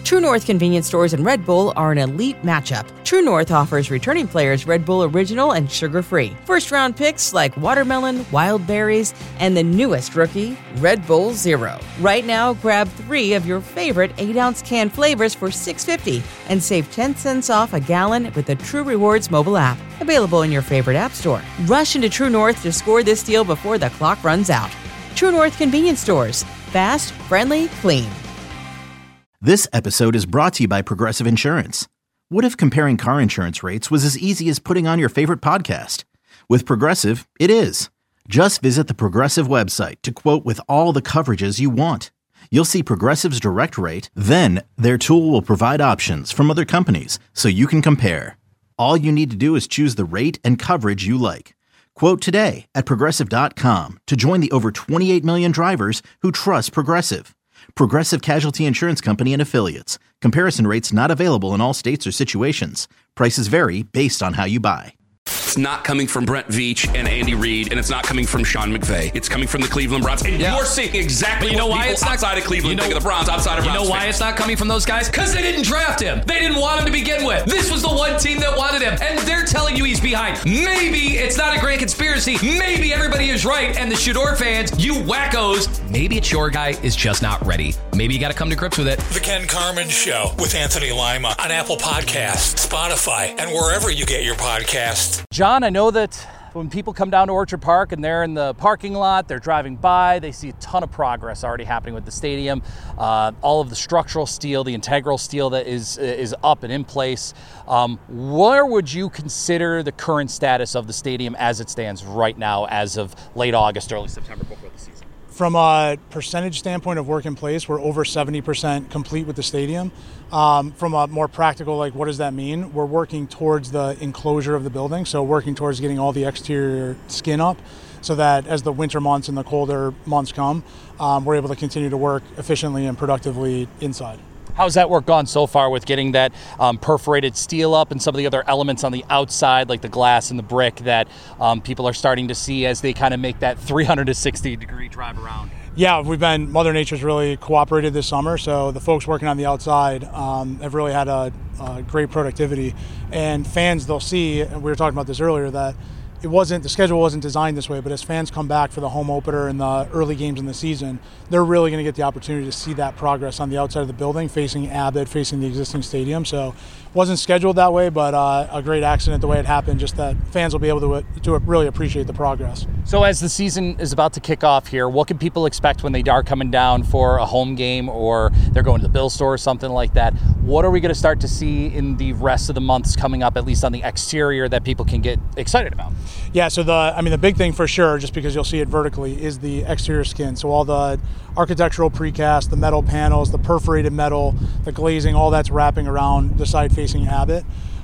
True North convenience stores and Red Bull are an elite matchup. True North offers returning players Red Bull Original and sugar-free. First-round picks like watermelon, wild berries, and the newest rookie, Red Bull Zero. Right now, grab 3 of your favorite 8-ounce can flavors for $6.50 and save 10 cents off a gallon with the True Rewards mobile app. Available in your favorite app store. Rush into True North to score this deal before the clock runs out. True North convenience stores. Fast, friendly, clean. This episode is brought to you by Progressive Insurance. What if comparing car insurance rates was as easy as putting on your favorite podcast? With Progressive, it is. Just visit the Progressive website to quote with all the coverages you want. You'll see Progressive's direct rate, then their tool will provide options from other companies so you can compare. All you need to do is choose the rate and coverage you like. Quote today at Progressive.com to join the over 28 million drivers who trust Progressive. Progressive Casualty Insurance Company and Affiliates. Comparison rates not available in all states or situations. Prices vary based on how you buy. It's not coming from Brent Veach and Andy Reid, and it's not coming from Sean McVay. It's coming from the Cleveland Browns. And you're seeing exactly what people outside of Cleveland think of the Browns, outside of Browns You know why fans. it's not coming from those guys? Because they didn't draft him. They didn't want him to begin with. This was the one team that wanted him, and they're telling you he's behind. Maybe it's not a grand conspiracy. Maybe everybody is right, and the Shador fans, you wackos, maybe it's your guy is just not ready. Maybe you got to come to grips with it. The Ken Carman Show with Anthony Lima on Apple Podcasts, Spotify, and wherever you get your podcasts. John, I know that when people come down to Orchard Park and they're in the parking lot, they're driving by, they see a ton of progress already happening with the stadium. All of the structural steel, the integral steel that is up and in place. Where would you consider the current status of the stadium as it stands right now, as of late August, early September before the season? From a percentage standpoint of work in place, we're over 70% complete with the stadium. From a more practical, like what does that mean? We're working towards the enclosure of the building, so working towards getting all the exterior skin up so that as the winter months and the colder months come, we're able to continue to work efficiently and productively inside. How's that work gone so far with getting that perforated steel up and some of the other elements on the outside, like the glass and the brick that people are starting to see as they kind of make that 360-degree drive around? Yeah, Mother Nature's really cooperated this summer, so the folks working on the outside have really had a great productivity. And fans, they'll see, and we were talking about this earlier, that the schedule wasn't designed this way, but as fans come back for the home opener and the early games in the season, they're really going to get the opportunity to see that progress on the outside of the building, facing Abbott, facing the existing stadium. So it wasn't scheduled that way, but a great accident the way it happened, just that fans will be able to really appreciate the progress. So as the season is about to kick off here, what can people expect when they are coming down for a home game or they're going to the Bill store or something like that? What are we going to start to see in the rest of the months coming up, at least on the exterior, that people can get excited about? Yeah, so the big thing for sure, just because you'll see it vertically, is the exterior skin. So all the architectural precast, the metal panels, the perforated metal, the glazing, all that's wrapping around the side facing Abbott.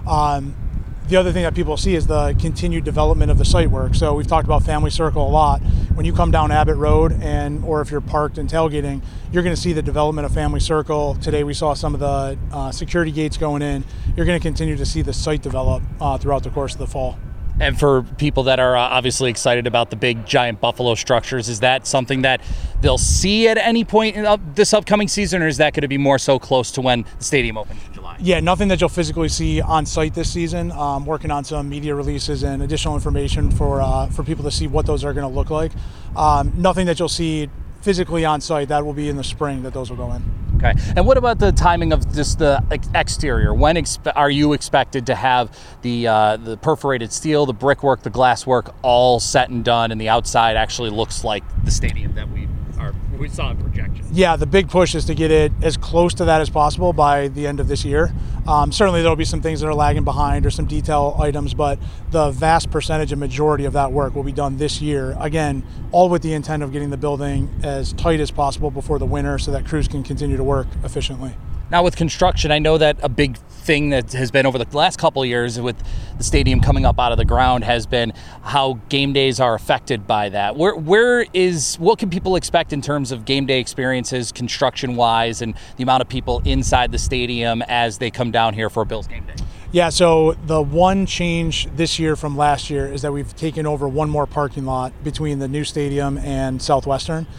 The other thing that people see is the continued development of the site work. So we've talked about Family Circle a lot. When you come down Abbott Road or if you're parked and tailgating, you're going to see the development of Family Circle. Today we saw some of the security gates going in. You're going to continue to see the site develop throughout the course of the fall. And for people that are obviously excited about the big giant Buffalo structures, is that something that they'll see at any point in this upcoming season, or is that going to be more so close to when the stadium opens in July? Yeah, nothing that you'll physically see on site this season. Working on some media releases and additional information for people to see what those are going to look like. Nothing that you'll see physically on site. That will be in the spring that those will go in. Okay. And what about the timing of just the exterior? When are you expected to have the perforated steel, the brickwork, the glasswork all set and done, and the outside actually looks like the stadium that we saw in projection? Yeah, the big push is to get it as close to that as possible by the end of this year. Certainly there'll be some things that are lagging behind or some detail items, but the vast percentage and majority of that work will be done this year. Again, all with the intent of getting the building as tight as possible before the winter so that crews can continue to work efficiently. Now with construction, I know that a big thing that has been over the last couple of years with the stadium coming up out of the ground has been how game days are affected by that. What can people expect in terms of game day experiences, construction-wise, and the amount of people inside the stadium as they come down here for a Bills game day? Yeah, so the one change this year from last year is that we've taken over one more parking lot between the new stadium and Southwestern.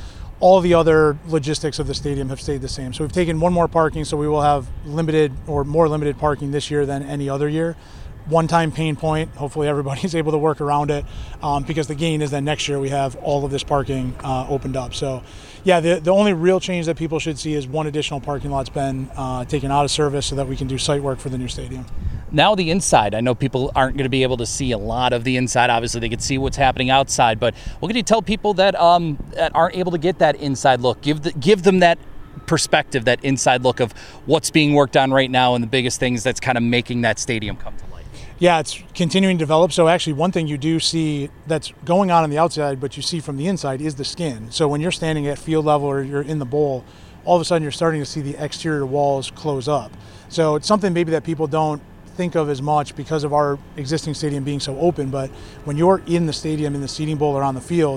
all the other logistics of the stadium have stayed the same. So we've taken one more parking, so we will have limited or more limited parking this year than any other year. One-time pain point. Hopefully everybody's able to work around it, because the gain is that next year we have all of this parking opened up. So yeah, the only real change that people should see is one additional parking lot's been taken out of service so that we can do site work for the new stadium. Now the inside. I know people aren't going to be able to see a lot of the inside. Obviously, they can see what's happening outside. But what can you tell people that that aren't able to get that inside look? Give them that perspective, that inside look of what's being worked on right now and the biggest things that's kind of making that stadium come to life. Yeah, it's continuing to develop. So actually one thing you do see that's going on the outside, but you see from the inside, is the skin. So when you're standing at field level or you're in the bowl, all of a sudden you're starting to see the exterior walls close up. So it's something maybe that people don't think of as much because of our existing stadium being so open, but when you're in the stadium, in the seating bowl or on the field,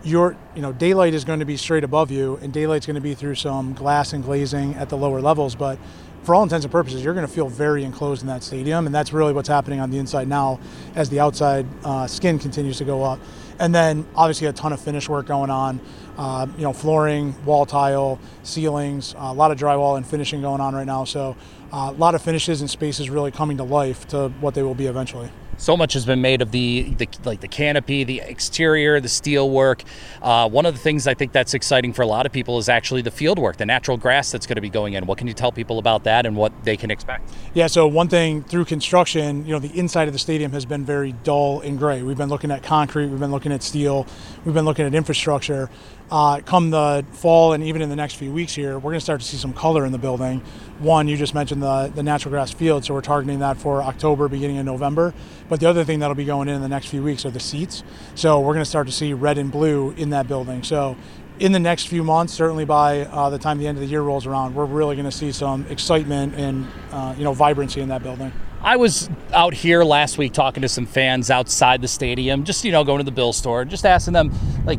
daylight is going to be straight above you, and daylight's going to be through some glass and glazing at the lower levels, but for all intents and purposes, you're going to feel very enclosed in that stadium, and that's really what's happening on the inside now as the outside skin continues to go up. And then obviously a ton of finish work going on, flooring, wall tile, ceilings, a lot of drywall and finishing going on right now. So a lot of finishes and spaces really coming to life to what they will be eventually. So much has been made of the canopy, the exterior, the steel work. One of the things I think that's exciting for a lot of people is actually the field work, the natural grass that's going to be going in. What can you tell people about that and what they can expect? Yeah, so one thing through construction, the inside of the stadium has been very dull and gray. We've been looking at concrete, we've been looking at steel, we've been looking at infrastructure. Come the fall and even in the next few weeks here, we're going to start to see some color in the building. One, you just mentioned the natural grass field, so we're targeting that for October, beginning of November. But the other thing that'll be going in the next few weeks are the seats. So we're going to start to see red and blue in that building. So in the next few months, certainly by the time the end of the year rolls around, we're really going to see some excitement and vibrancy in that building. I was out here last week talking to some fans outside the stadium, just going to the Bill store, just asking them,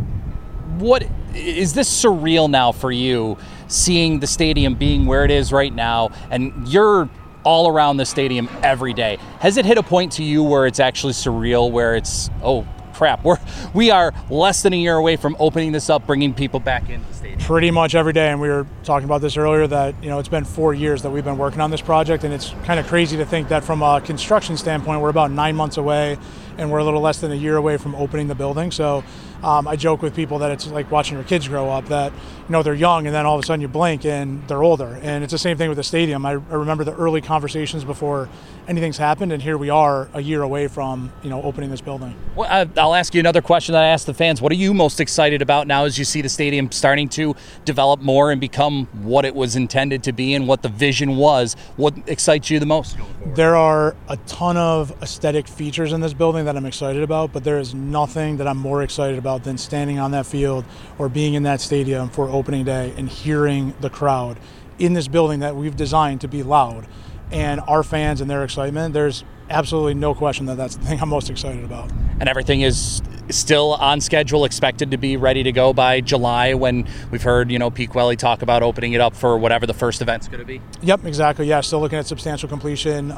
what is this surreal now for you, seeing the stadium being where it is right now, and you're all around the stadium every day? Has it hit a point to you where it's actually surreal, where it's, oh crap, we are less than a year away from opening this up, bringing people back into the stadium? Pretty much every day, and we were talking about this earlier, that it's been 4 years that we've been working on this project, and it's kind of crazy to think that from a construction standpoint, we're about 9 months away, and we're a little less than a year away from opening the building. So I joke with people that it's like watching your kids grow up, that they're young and then all of a sudden you blink and they're older. And it's the same thing with the stadium. I remember the early conversations before anything's happened, and here we are a year away from opening this building. Well, I'll ask you another question that I asked the fans. What are you most excited about now as you see the stadium starting to develop more and become what it was intended to be and what the vision was? What excites you the most? There are a ton of aesthetic features in this building that I'm excited about, but there is nothing that I'm more excited about than standing on that field or being in that stadium for opening day and hearing the crowd in this building that we've designed to be loud, and our fans and their excitement. There's absolutely no question that that's the thing I'm most excited about. And everything is still on schedule, expected to be ready to go by July, when we've heard, Pete Quelly talk about opening it up for whatever the first event's going to be? Yep, exactly. Yeah, still looking at substantial completion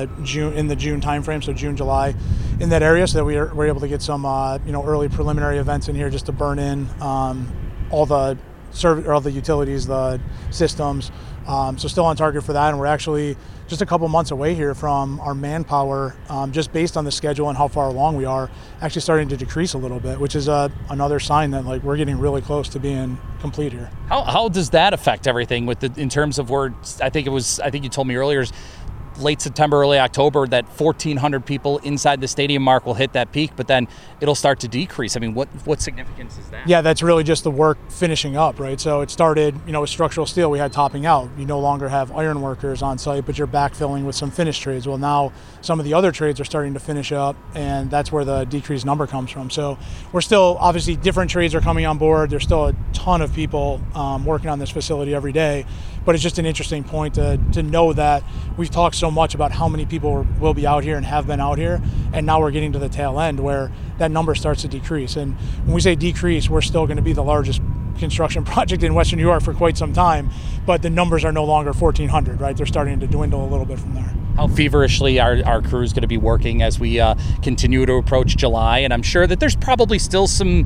in the June timeframe, so June, July, in that area, so that we're able to get some early preliminary events in here just to burn in all the utilities, the systems. So still on target for that, and we're actually just a couple months away here from our manpower, just based on the schedule and how far along we are, actually starting to decrease a little bit, which is another sign that we're getting really close to being complete here. How does that affect everything in terms of where I think you told me earlier, late September, early October, that 1,400 people inside the stadium mark will hit that peak, but then it'll start to decrease. I mean, what significance is that? Yeah, that's really just the work finishing up, right? So it started, with structural steel, we had topping out. You no longer have iron workers on site, but you're backfilling with some finish trades. Well, now some of the other trades are starting to finish up, and that's where the decreased number comes from. So we're still, obviously, different trades are coming on board. There's still a ton of people working on this facility every day, but it's just an interesting point to know that we've talked so much about how many people will be out here and have been out here, and now we're getting to the tail end where that number starts to decrease. And when we say decrease, we're still going to be the largest construction project in Western New York for quite some time, but the numbers are no longer 1,400, right? They're starting to dwindle a little bit from there. How feverishly are our crews going to be working as we continue to approach July? And I'm sure that there's probably still some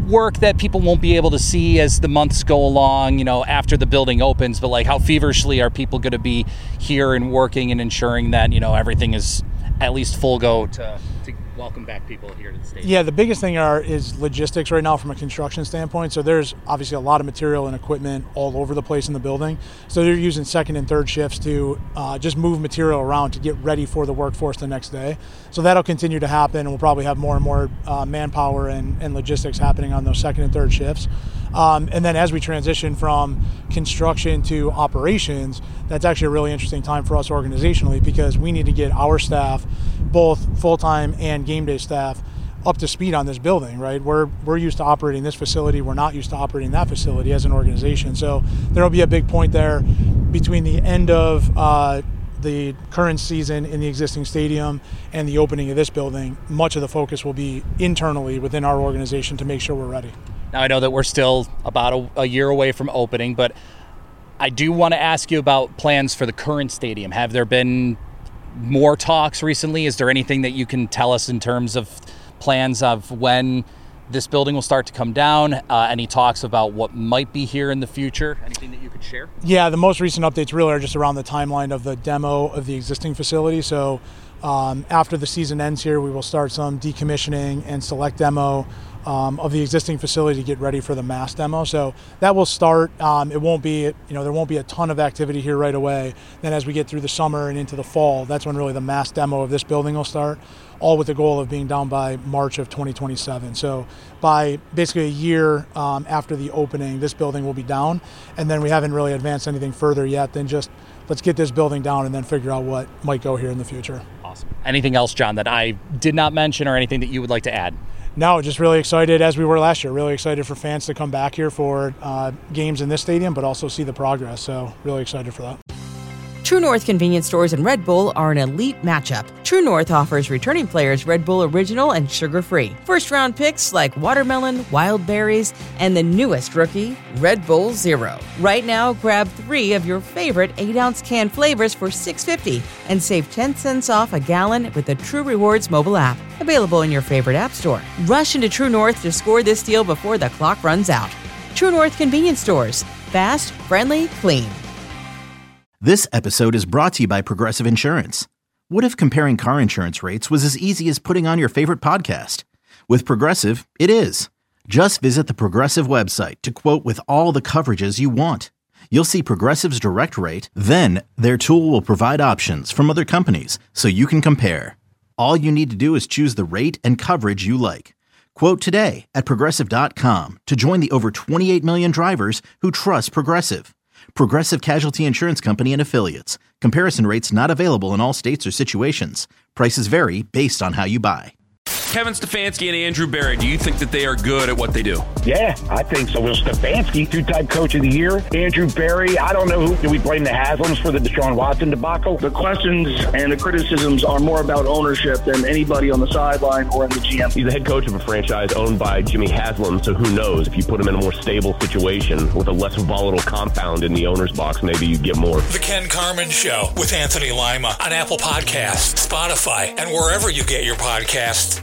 work that people won't be able to see as the months go along, after the building opens, but like how feverishly are people going to be here and working and ensuring that, everything is at least full go to welcome back people here to the stadium? Yeah, the biggest thing is logistics right now from a construction standpoint. So there's obviously a lot of material and equipment all over the place in the building. So they're using second and third shifts to just move material around to get ready for the workforce the next day. So that'll continue to happen, and we'll probably have more and more manpower and logistics happening on those second and third shifts. And then as we transition from construction to operations, that's actually a really interesting time for us organizationally, because we need to get our staff, both full-time and game day staff, up to speed on this building, right? We're used to operating this facility. We're not used to operating that facility as an organization. So there'll be a big point there between the end of the current season in the existing stadium and the opening of this building. Much of the focus will be internally within our organization to make sure we're ready. Now, I know that we're still about a year away from opening, but I do want to ask you about plans for the current stadium. Have there been more talks recently? Is there anything that you can tell us in terms of plans of when this building will start to come down? Any talks about what might be here in the future? Anything that you could share? Yeah, the most recent updates really are just around the timeline of the demo of the existing facility. So after the season ends here, we will start some decommissioning and select demo of the existing facility to get ready for the mass demo. So that will start. It won't be, there won't be a ton of activity here right away. Then as we get through the summer and into the fall, that's when really the mass demo of this building will start, all with the goal of being down by March of 2027. So by basically a year after the opening, this building will be down. And then we haven't really advanced anything further yet than just let's get this building down and then figure out what might go here in the future. Awesome. Anything else, John, that I did not mention, or anything that you would like to add? No, just really excited, as we were last year, really excited for fans to come back here for games in this stadium, but also see the progress. So really excited for that. True North convenience stores and Red Bull are an elite matchup. True North offers returning players Red Bull Original and sugar-free. First-round picks like watermelon, wild berries, and the newest rookie, Red Bull Zero. Right now, grab 3 of your favorite 8-ounce can flavors for $6.50 and save 10 cents off a gallon with the True Rewards mobile app. Available in your favorite app store. Rush into True North to score this deal before the clock runs out. True North convenience stores. Fast, friendly, clean. This episode is brought to you by Progressive Insurance. What if comparing car insurance rates was as easy as putting on your favorite podcast? With Progressive, it is. Just visit the Progressive website to quote with all the coverages you want. You'll see Progressive's direct rate, then their tool will provide options from other companies so you can compare. All you need to do is choose the rate and coverage you like. Quote today at Progressive.com to join the over 28 million drivers who trust Progressive. Progressive Casualty Insurance Company and Affiliates. Comparison rates not available in all states or situations. Prices vary based on how you buy. Kevin Stefanski and Andrew Berry, do you think that they are good at what they do? Yeah, I think so. Will Stefanski, 2-time coach of the year. Andrew Berry, I don't know who. Do we blame the Haslams for the Deshaun Watson debacle? The questions and the criticisms are more about ownership than anybody on the sideline or in the GM. He's the head coach of a franchise owned by Jimmy Haslam, so who knows? If you put him in a more stable situation with a less volatile compound in the owner's box, maybe you get more. The Ken Carman Show with Anthony Lima on Apple Podcasts, Spotify, and wherever you get your podcasts.